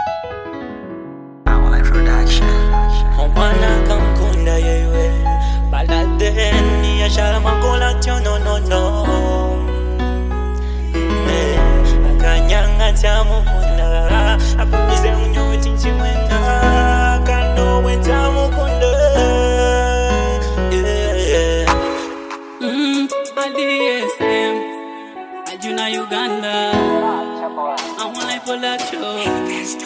Omwana kamkunda yewe baladeni yashala makola tyono no akanyanga chamukunda apumize unyoti nchimwenda kando wetamukunda ADSM Ajuna Uganda I'm on life for that show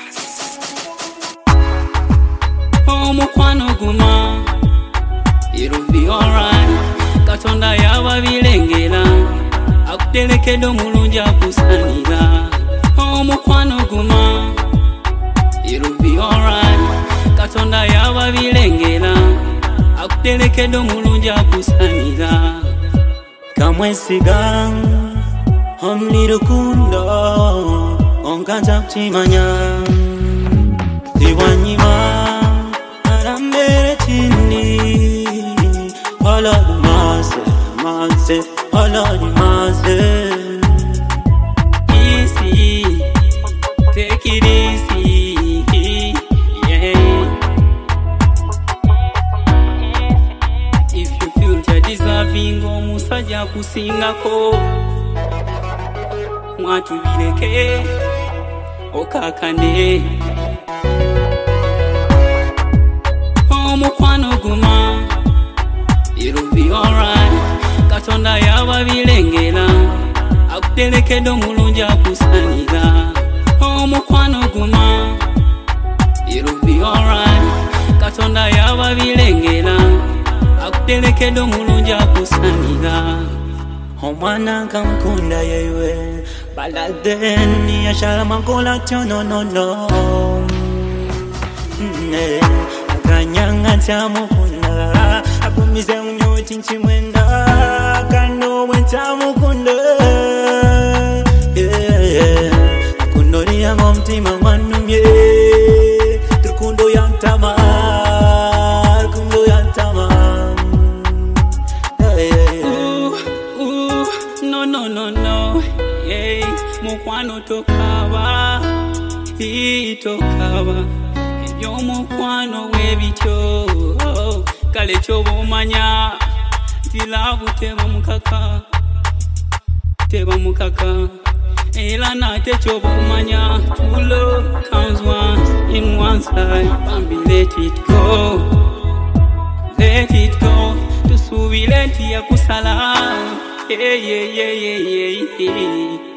Mukwano guma it'll be alright Katonda yaba bilengera akutelekedo mulungi akusanira Mukwano guma it'll be alright Katonda yaba bilengera akutelekedo mulungi akusanira kamwesiga omlirukundo onkanja kuchimanya tiwanyima Easy, take it easy, yeah. If you feel you're deserving, omusajja kusingako mwatubireke okakane omukwano guma it'll be alright Katonda yaba bilengera akutelekedo mulungi akusanira omukwano guma it'll be alright Katonda yaba bilengera akutelekedo mulungi akusanira omwana kamkunda yewe baladeni yashala makola tyono no akanyanga chamukunda apumize unyoti nchimwenda kando wetamukunda kundori yango mtima mwanumye tukundo yantama no yeah mukwano tokaba itokaba ebyo mukwano webityo kale kyobomanya tilabu teba mukaka era nate kyobomanya true love comes once in one side bambi let it go tusubile nti yakusala yeah